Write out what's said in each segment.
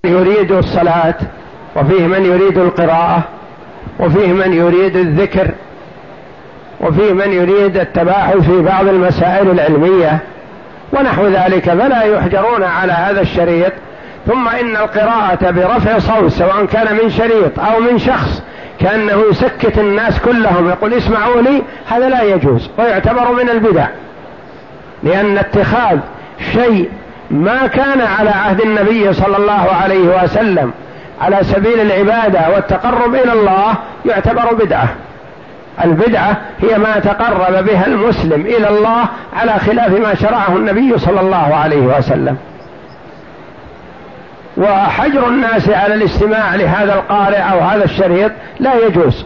يريد الصلاة، وفيه من يريد القراءة، وفيه من يريد الذكر، وفيه من يريد التباحث في بعض المسائل العلمية ونحو ذلك، فلا يحجرون على هذا الشريط. ثم إن القراءة برفع صوت سواء كان من شريط أو من شخص كأنه يسكت الناس كلهم يقول اسمعوا لي، هذا لا يجوز ويعتبر من البدع، لأن اتخاذ شيء ما كان على عهد النبي صلى الله عليه وسلم على سبيل العبادة والتقرب إلى الله يعتبر بدعة. البدعة هي ما تقرب بها المسلم إلى الله على خلاف ما شرعه النبي صلى الله عليه وسلم. وحجر الناس على الاستماع لهذا القارئ أو هذا الشريط لا يجوز.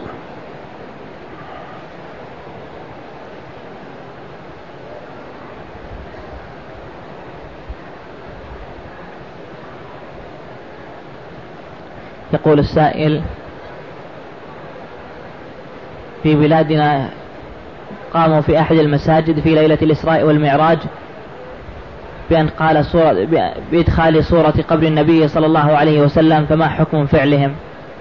يقول السائل: في بلادنا قاموا في أحد المساجد في ليلة الإسراء والمعراج بأن قال بإدخال صورة قبر النبي صلى الله عليه وسلم، فما حكم فعلهم؟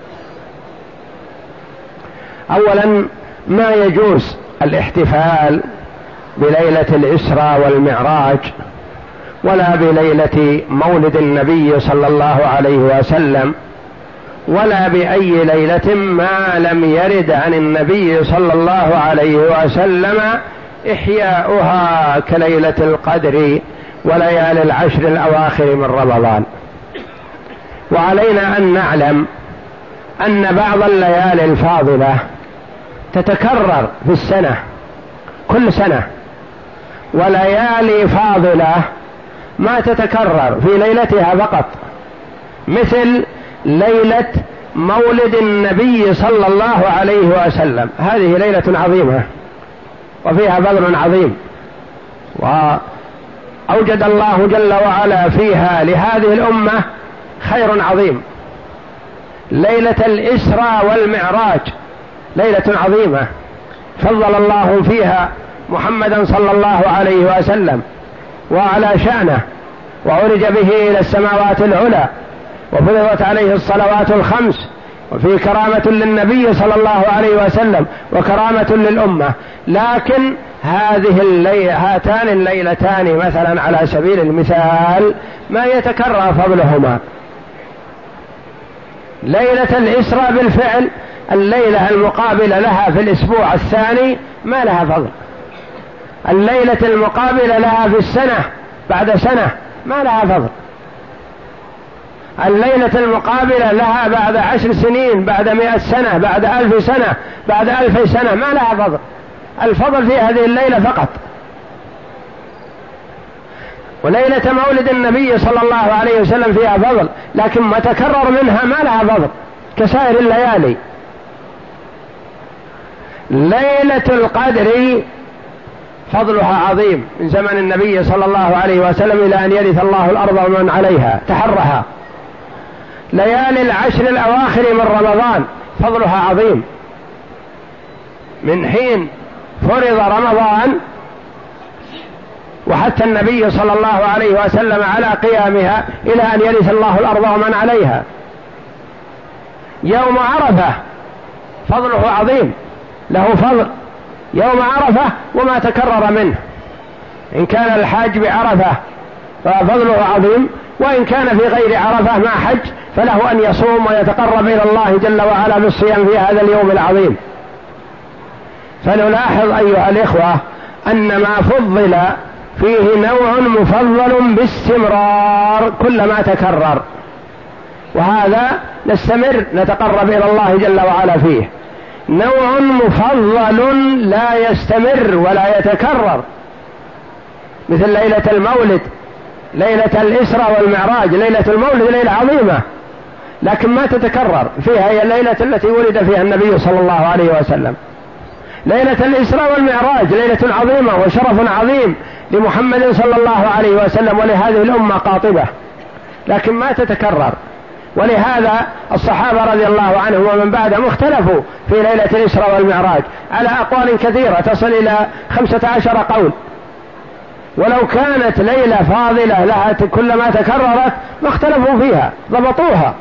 أولا ما يجوز الاحتفال بليلة الإسراء والمعراج ولا بليلة مولد النبي صلى الله عليه وسلم ولا بأي ليلة ما لم يرد عن النبي صلى الله عليه وسلم إحياؤها كليلة القدر وليالي العشر الأواخر من رمضان. وعلينا أن نعلم أن بعض الليالي الفاضلة تتكرر في السنة كل سنة، وليالي فاضلة ما تتكرر في ليلتها فقط، مثل ليلة مولد النبي صلى الله عليه وسلم، هذه ليلة عظيمة وفيها فضل عظيم، وأوجد الله جل وعلا فيها لهذه الأمة خير عظيم. ليلة الإسراء والمعراج ليلة عظيمة فضل الله فيها محمدا صلى الله عليه وسلم وعلى شأنه، وعرج به إلى السماوات العلى، وفرضت عليه الصلوات الخمس، وفي كرامة للنبي صلى الله عليه وسلم وكرامة للأمة. لكن هاتان الليلتان مثلا على سبيل المثال ما يتكرر فضلهما. ليلة الإسراء بالفعل الليلة المقابلة لها في الأسبوع الثاني ما لها فضل، الليلة المقابلة لها في السنة بعد سنة ما لها فضل، الليلة المقابلة لها بعد 10 سنين، بعد 100 سنة، بعد 1000 سنة، بعد 2000 سنة ما لها فضل. الفضل في هذه الليلة فقط. وليلة مولد النبي صلى الله عليه وسلم فيها فضل، لكن ما تكرر منها ما لها فضل كسائر الليالي. ليلة القدر فضلها عظيم من زمن النبي صلى الله عليه وسلم إلى أن يرث الله الأرض ومن عليها تحرها. ليالي العشر الأواخر من رمضان فضلها عظيم، من حين فرض رمضان وحتى النبي صلى الله عليه وسلم على قيامها إلى أن يرث الله الأرض ومن عليها. يوم عرفة فضله عظيم، له فضل يوم عرفة وما تكرر منه، إن كان الحاج بعرفة ففضله عظيم، وإن كان في غير عرفة مع حج فله أن يصوم ويتقرب إلى الله جل وعلا بالصيام في هذا اليوم العظيم. فنلاحظ أيها الإخوة أن ما فضل فيه نوع مفضل باستمرار كلما تكرر، وهذا نستمر نتقرب إلى الله جل وعلا فيه. نوع مفضل لا يستمر ولا يتكرر، مثل ليلة المولد، ليلة الإسراء والمعراج. ليلة المولد ليلة عظيمة لكن ما تتكرر، فيها هي الليلة التي ولد فيها النبي صلى الله عليه وسلم. ليلة الإسراء والمعراج ليلة عظيمة وشرف عظيم لمحمد صلى الله عليه وسلم ولهذه الأمة قاطبة، لكن ما تتكرر. ولهذا الصحابة رضي الله عنهم ومن بعدهم اختلفوا في ليلة الإسراء والمعراج على أقوال كثيرة تصل إلى 15 قول. ولو كانت ليلة فاضلة لها كلما تكررت ما اختلفوا فيها، ضبطوها.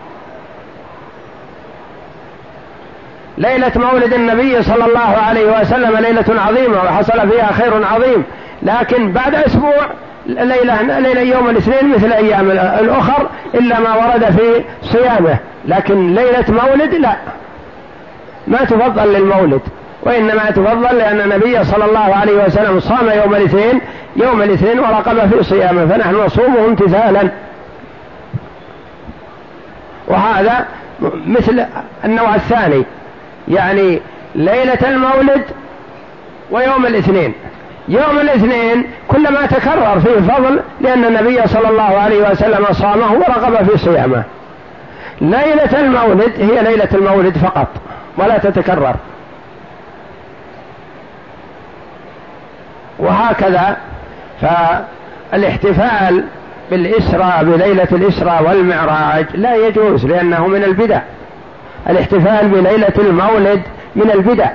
ليلة مولد النبي صلى الله عليه وسلم ليلة عظيمة وحصل فيها خير عظيم، لكن بعد أسبوع ليلة يوم الاثنين مثل أيام الأخر إلا ما ورد في صيامه، لكن ليلة مولد لا، ما تفضل للمولد، وإنما تفضل لأن النبي صلى الله عليه وسلم صام يوم الاثنين ورقب في صيامه، فنحن نصومه امتثالا. وهذا مثل النوع الثاني، يعني ليلة المولد ويوم الاثنين. يوم الاثنين كلما تكرر فيه فضل لأن النبي صلى الله عليه وسلم صامه ورغب في صيامه. ليلة المولد هي ليلة المولد فقط ولا تتكرر. وهكذا فالاحتفال بالإسراء بليلة الإسراء والمعراج لا يجوز لأنه من البدع. الاحتفال بليلة المولد من البدع.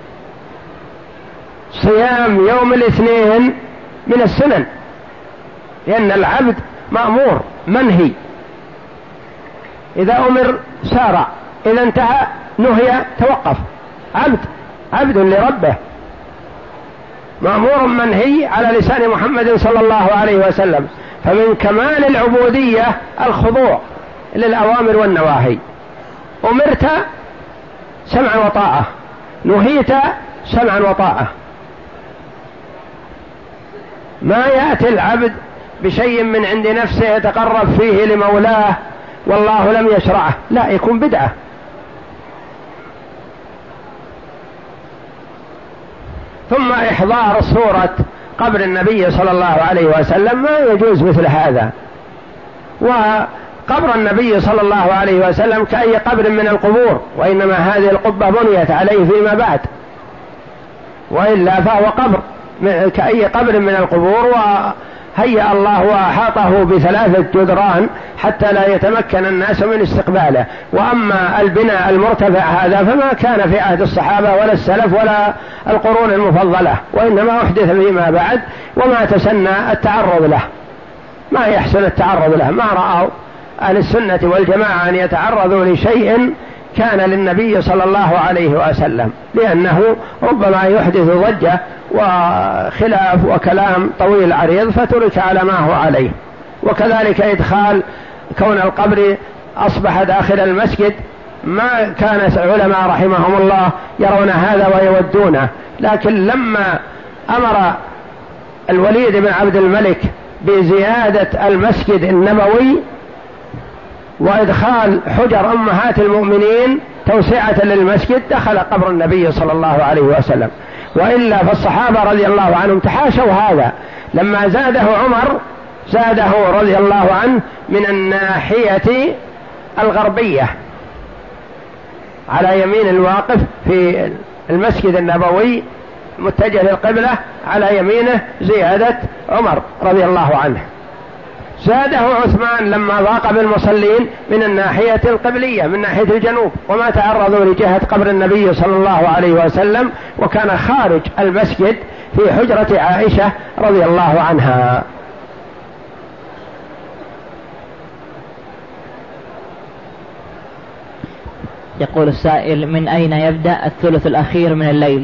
صيام يوم الاثنين من السنن، لأن العبد مأمور منهي، إذا أمر سارع، إذا انتهى نهي توقف. عبد لربه، مأمور منهي على لسان محمد صلى الله عليه وسلم. فمن كمال العبودية الخضوع للأوامر والنواهي. أمرت سمعا وطاعة، نهيت سمعا وطاعة. ما يأتي العبد بشيء من عند نفسه يتقرب فيه لمولاه والله لم يشرعه، لا، يكون بدعة. ثم إحضار صورة قبر النبي صلى الله عليه وسلم ما يجوز مثل هذا. وقبر النبي صلى الله عليه وسلم كأي قبر من القبور، وإنما هذه القبة بنيت عليه فيما بعد، وإلا فهو قبر كأي قبر من القبور، وهيأ الله وأحاطه ب3 جدران حتى لا يتمكن الناس من استقباله. وأما البناء المرتفع هذا فما كان في عهد الصحابة ولا السلف ولا القرون المفضلة، وإنما أحدث فيما بعد، وما تسنى التعرض له، ما يحسن التعرض له. ما رأوا أهل السنة والجماعة أن يتعرضوا لشيء كان للنبي صلى الله عليه وسلم، لأنه ربما يحدث ضجة وخلاف وكلام طويل عريض فترك على ما هو عليه. وكذلك إدخال كون القبر أصبح داخل المسجد، ما كان العلماء رحمهم الله يرون هذا ويودونه، لكن لما أمر الوليد بن عبد الملك بزيادة المسجد النبوي وإدخال حجر أمهات المؤمنين توسعة للمسجد، دخل قبر النبي صلى الله عليه وسلم. وإلا فالصحابة رضي الله عنهم تحاشوا هذا. لما زاده عمر زاده رضي الله عنه من الناحية الغربية على يمين الواقف في المسجد النبوي متجه للقبلة، على يمينه زيادة عمر رضي الله عنه. زاده عثمان لما ضاق بالمصلين من الناحية القبلية من ناحية الجنوب، وما تعرضوا لجهة قبر النبي صلى الله عليه وسلم، وكان خارج المسجد في حجرة عائشة رضي الله عنها. يقول السائل: من أين يبدأ الثلث الأخير من الليل؟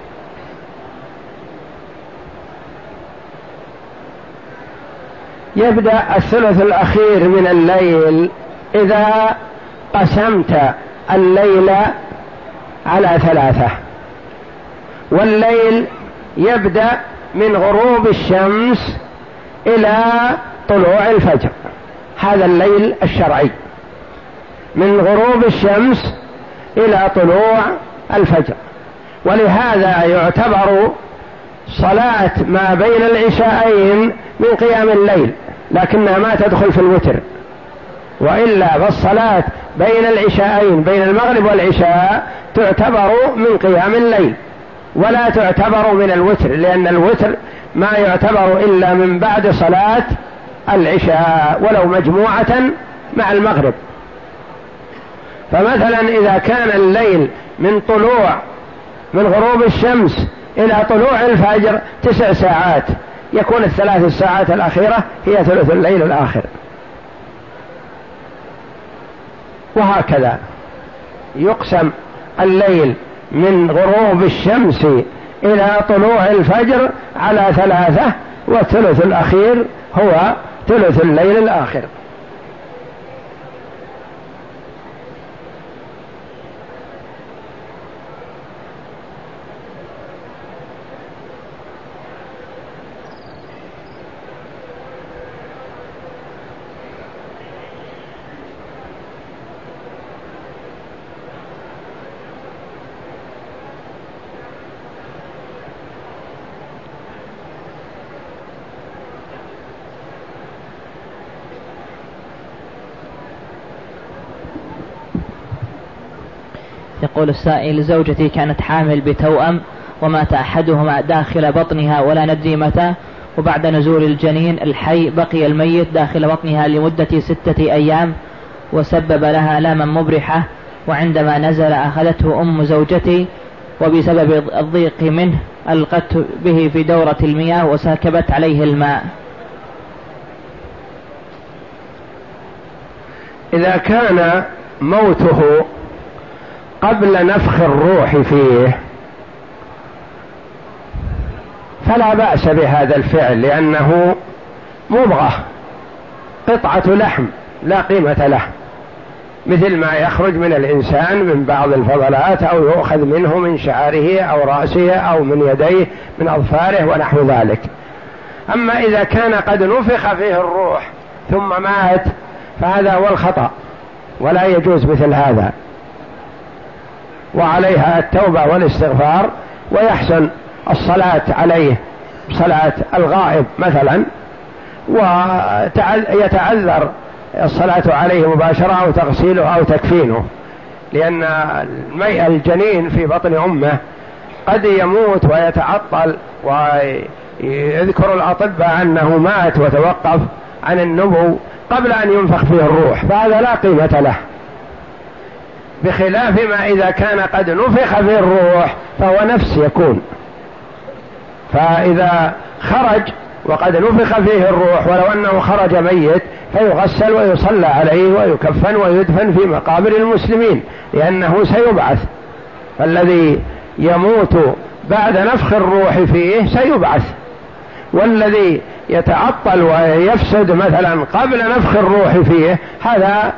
يبدأ الثلث الأخير من الليل إذا قسمت الليل على 3، والليل يبدأ من غروب الشمس إلى طلوع الفجر، هذا الليل الشرعي، من غروب الشمس إلى طلوع الفجر. ولهذا يعتبر صلاة ما بين العشاءين من قيام الليل، لكنها ما تدخل في الوتر. وإلا فالصلاة بين العشاءين بين المغرب والعشاء تعتبر من قيام الليل ولا تعتبر من الوتر، لأن الوتر ما يعتبر إلا من بعد صلاة العشاء ولو مجموعة مع المغرب. فمثلا إذا كان الليل من غروب الشمس إلى طلوع الفجر 9 ساعات، يكون ال3 ساعات الأخيرة هي ثلث الليل الآخر. وهكذا يقسم الليل من غروب الشمس إلى طلوع الفجر على 3، والثلث الأخير هو ثلث الليل الآخر. يقول السائل: زوجتي كانت حامل بتوأم ومات أحدهما داخل بطنها ولا ندري متى، وبعد نزول الجنين الحي بقي الميت داخل بطنها لمدة 6 أيام وسبب لها آلاما مبرحة، وعندما نزل أخذته أم زوجتي وبسبب الضيق منه ألقته به في دورة المياه وسكبت عليه الماء. إذا كان موته قبل نفخ الروح فيه فلا بأس بهذا الفعل، لأنه مضغة، قطعة لحم لا قيمة له، مثل ما يخرج من الإنسان من بعض الفضلات أو يؤخذ منه من شعره أو رأسه أو من يديه من أظفاره ونحو ذلك. أما إذا كان قد نفخ فيه الروح ثم مات فهذا هو الخطأ، ولا يجوز مثل هذا، وعليها التوبة والاستغفار، ويحسن الصلاة عليه صلاة الغائب مثلا، ويتعذر الصلاة عليه مباشرة أو تغسيله أو تكفينه، لأن الجنين في بطن أمه قد يموت ويتعطل، ويذكر الأطباء أنه مات وتوقف عن النمو قبل أن ينفخ فيه الروح، فهذا لا قيمة له، بخلاف ما إذا كان قد نفخ فيه الروح فهو نفس يكون. فإذا خرج وقد نفخ فيه الروح ولو أنه خرج ميت فيغسل ويصلى عليه ويكفن ويدفن في مقابر المسلمين، لأنه سيبعث، فالذي يموت بعد نفخ الروح فيه سيبعث، والذي يتعطل ويفسد مثلا قبل نفخ الروح فيه هذا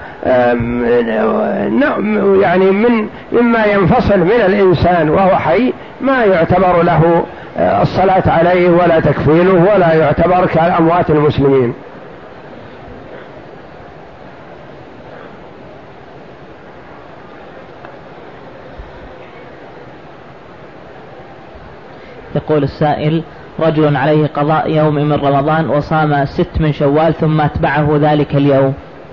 يعني مما ينفصل من الإنسان وهو حي، ما يعتبر له الصلاة عليه ولا تكفينه ولا يعتبر كأموات المسلمين. يقول السائل: رجل عليه قضاء يوم من رمضان وصام 6 من شوال ثم أتبعه ذلك اليوم،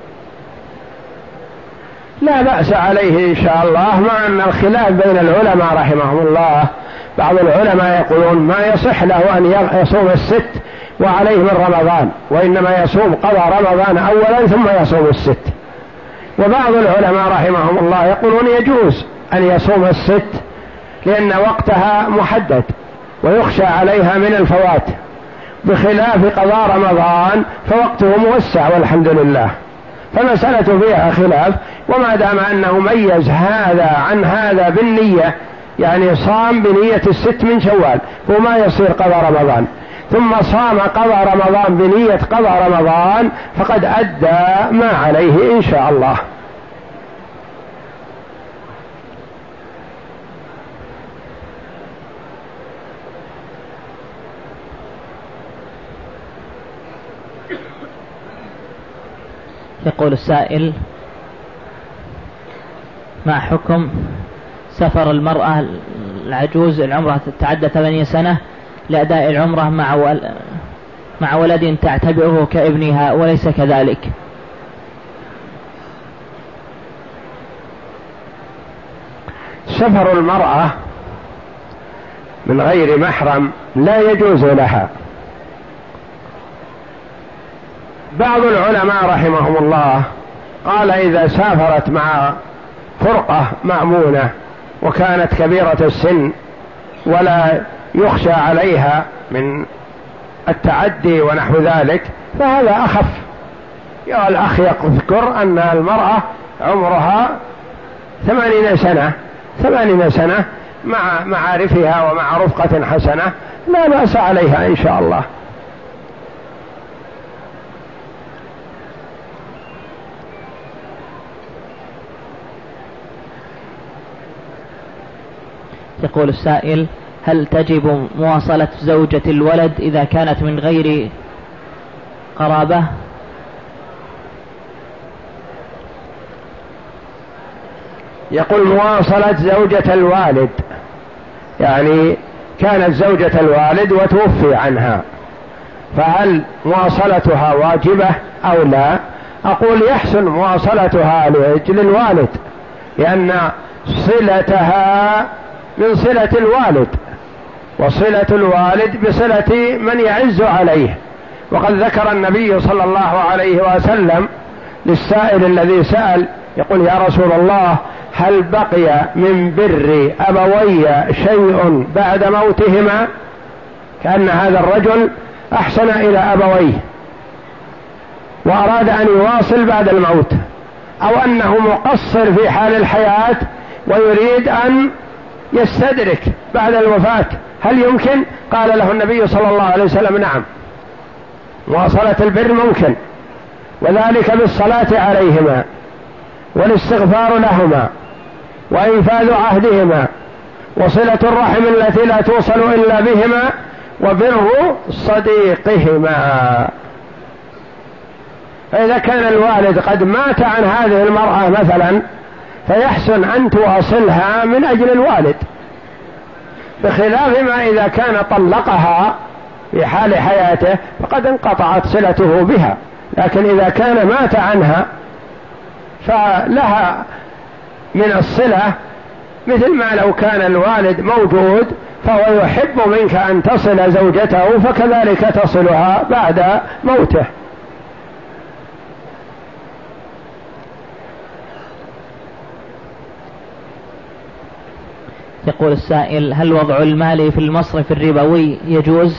لا بأس عليه إن شاء الله، مع أن الخلاف بين العلماء رحمهم الله، بعض العلماء يقولون ما يصح له أن يصوم 6 وعليه من رمضان، وإنما يصوم قضاء رمضان أولا ثم يصوم 6، وبعض العلماء رحمهم الله يقولون يجوز أن يصوم 6 لأن وقتها محدد ويخشى عليها من الفوات، بخلاف قضاء رمضان فوقته موسع والحمد لله، فمسألة فيها خلاف. وما دام أنه ميز هذا عن هذا بالنية، يعني صام بنية 6 من شوال وما يصير قضاء رمضان، ثم صام قضاء رمضان بنية قضاء رمضان، فقد أدى ما عليه إن شاء الله. يقول السائل: ما حكم سفر المرأة العجوز العمرة تعدى 8 سنة لأداء العمرة مع ولد تعتبره كابنها وليس كذلك؟ سفر المرأة من غير محرم لا يجوز لها. بعض العلماء رحمهم الله قال إذا سافرت مع فرقة مأمونة وكانت كبيرة السن ولا يخشى عليها من التعدي ونحو ذلك فهذا أخف. يا الأخ يذكر أن المرأة عمرها 80 سنة مع معارفها ومع رفقة حسنة لا بأس عليها إن شاء الله. يقول السائل: هل تجب مواصلة زوجة الولد إذا كانت من غير قرابة؟ يقول مواصلة زوجة الوالد، يعني كانت زوجة الوالد وتوفي عنها، فهل مواصلتها واجبة أو لا؟ أقول يحسن مواصلتها لأجل الوالد، لأن صلتها من صلة الوالد، وصلة الوالد بصلة من يعز عليه. وقد ذكر النبي صلى الله عليه وسلم للسائل الذي سأل يقول: يا رسول الله، هل بقي من بر أبوي شيء بعد موتهما؟ كأن هذا الرجل أحسن إلى أبويه وأراد أن يواصل بعد الموت، أو أنه مقصر في حال الحياة ويريد أن يستدرك بعد الوفاة، هل يمكن؟ قال له النبي صلى الله عليه وسلم: نعم، مواصلة البر ممكن، وذلك بالصلاة عليهما والاستغفار لهما وإنفاذ عهدهما وصلة الرحم التي لا توصل إلا بهما وبر صديقهما. فإذا كان الوالد قد مات عن هذه المرأة مثلا، فيحسن أن تواصلها من أجل الوالد، بخلاف ما إذا كان طلقها في حال حياته فقد انقطعت صلته بها، لكن إذا كان مات عنها فلها من الصلة مثل ما لو كان الوالد موجود، فهو يحب منك أن تصل زوجته فكذلك تصلها بعد موته. يقول السائل: هل وضع المال في المصرف الربوي يجوز؟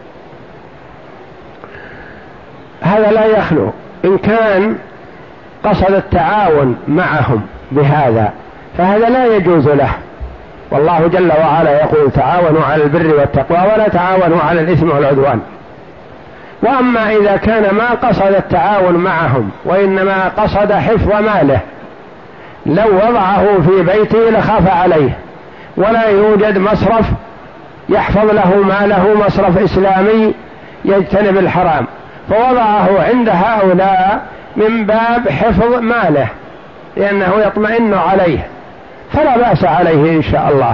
هذا لا يخلو، إن كان قصد التعاون معهم بهذا فهذا لا يجوز له، والله جل وعلا يقول: تعاونوا على البر والتقوى ولا تعاونوا على الإثم والعدوان. وأما إذا كان ما قصد التعاون معهم وإنما قصد حفظ ماله، لو وضعه في بيته لخاف عليه ولا يوجد مصرف يحفظ له ماله، مصرف إسلامي يجتنب الحرام، فوضعه عند هؤلاء من باب حفظ ماله لأنه يطمئن عليه، فلا بأس عليه إن شاء الله.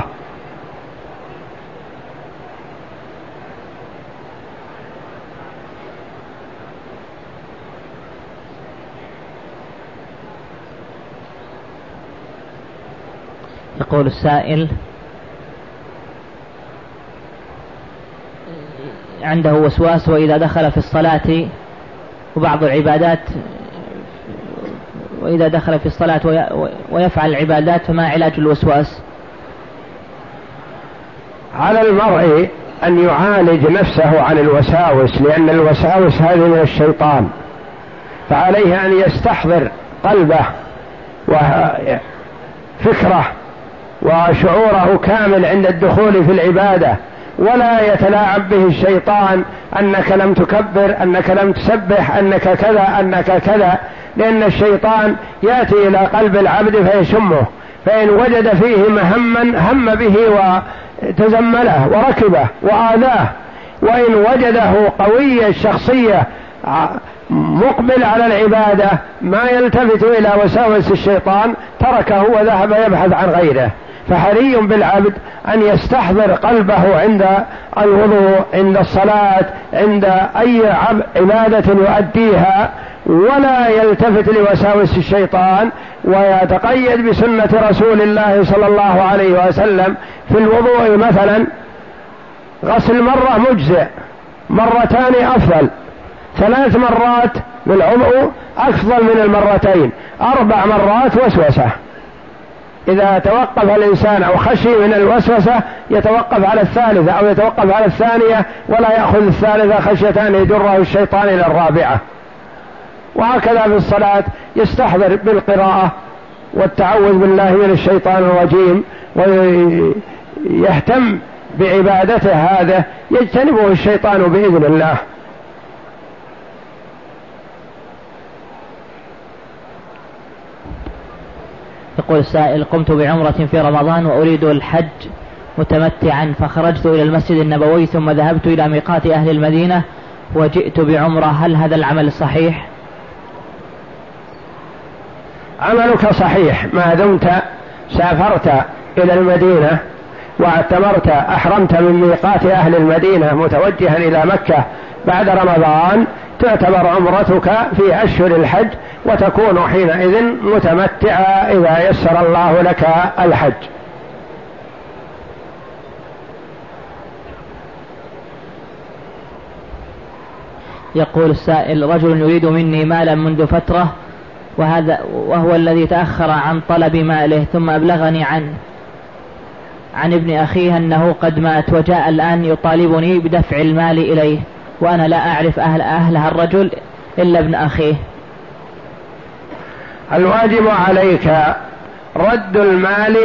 يقول السائل: عنده وسواس وإذا دخل في الصلاة وبعض العبادات، وإذا دخل في الصلاة ويفعل العبادات، فما علاج الوسواس؟ على المرء أن يعالج نفسه عن الوساوس، لأن الوساوس هذه من الشيطان، فعليه أن يستحضر قلبه وفكره وشعوره كامل عند الدخول في العبادة، ولا يتلاعب به الشيطان: أنك لم تكبر، أنك لم تسبح، أنك كذا، أنك كذا، لأن الشيطان يأتي إلى قلب العبد فيشمه، فإن وجد فيه مهما هم به وتزمله وركبه وآذاه، وإن وجده قوي الشخصية مقبل على العبادة ما يلتفت إلى وساوس الشيطان تركه وذهب يبحث عن غيره. فحري بالعبد أن يستحضر قلبه عند الوضوء، عند الصلاة، عند أي عبادة يؤديها، ولا يلتفت لوساوس الشيطان، ويتقيد بسنة رسول الله صلى الله عليه وسلم في الوضوء. مثلا غسل مرة مجزئ، مرتان أفضل، 3 مرات بالعضو أفضل من المرتين، 4 مرات وسوسة. إذا توقف الإنسان أو خشي من الوسوسة يتوقف على الثالثة أو يتوقف على الثانية ولا يأخذ الثالثة خشية أن يجره الشيطان إلى الرابعة. وهكذا في الصلاة يستحضر بالقراءة والتعوذ بالله من الشيطان الرجيم ويهتم بعبادته هذا يجتنبه الشيطان بإذن الله. يقول السائل: قمت بعمرة في رمضان وأريد الحج متمتعا، فخرجت إلى المسجد النبوي ثم ذهبت إلى ميقات أهل المدينة وجئت بعمرة، هل هذا العمل صحيح؟ عملك صحيح ما دمت سافرت إلى المدينة واعتمرت، أحرمت من ميقات أهل المدينة متوجها إلى مكة بعد رمضان، تعتبر عمرتك في أشهر الحج وتكون حينئذ متمتعا إذا يسر الله لك الحج. يقول السائل: رجل يريد مني مالا منذ فترة وهو الذي تأخر عن طلب ماله، ثم أبلغني عن ابن أخيه أنه قد مات، وجاء الآن يطالبني بدفع المال إليه، وأنا لا أعرف أهلها الرجل إلا ابن أخيه. الواجب عليك رد المال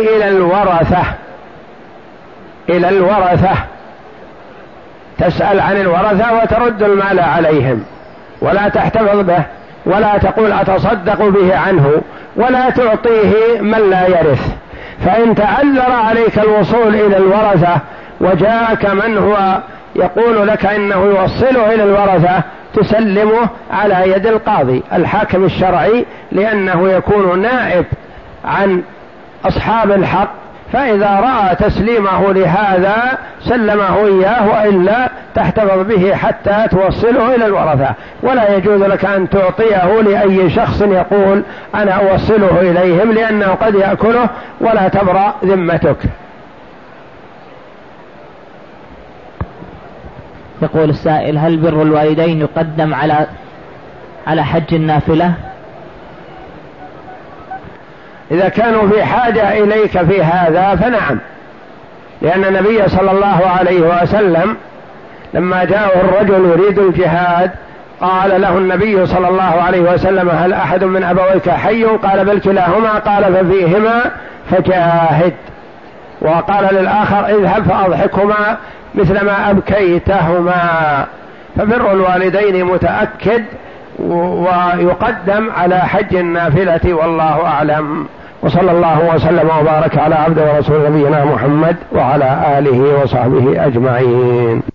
إلى الورثة، تسأل عن الورثة وترد المال عليهم، ولا تحتفظ به ولا تقول أتصدق به عنه، ولا تعطيه من لا يرث. فإن تعذر عليك الوصول إلى الورثة وجاءك من هو يقول لك إنه يوصله إلى الورثة، تسلمه على يد القاضي الحاكم الشرعي، لأنه يكون نائب عن أصحاب الحق، فإذا رأى تسليمه لهذا سلمه إياه، وإلا تحتفظ به حتى توصله إلى الورثة. ولا يجوز لك أن تعطيه لأي شخص يقول أنا أوصله إليهم، لأنه قد يأكله ولا تبرأ ذمتك. يقول السائل: هل بر الوالدين يقدم على حج النافلة؟ إذا كانوا في حاجة إليك في هذا فنعم، لأن النبي صلى الله عليه وسلم لما جاءه الرجل يريد الجهاد قال له النبي صلى الله عليه وسلم: هل أحد من أبويك حي؟ قال: بل كلاهما. قال: ففيهما فجاهد. وقال للآخر: اذهب فأضحكهما مثل ما أبكيتهما. فبر الوالدين متأكد ويقدم على حج النافلة، والله أعلم. وصلى الله وسلم وبارك على عبد ورسول نبينا محمد وعلى آله وصحبه أجمعين.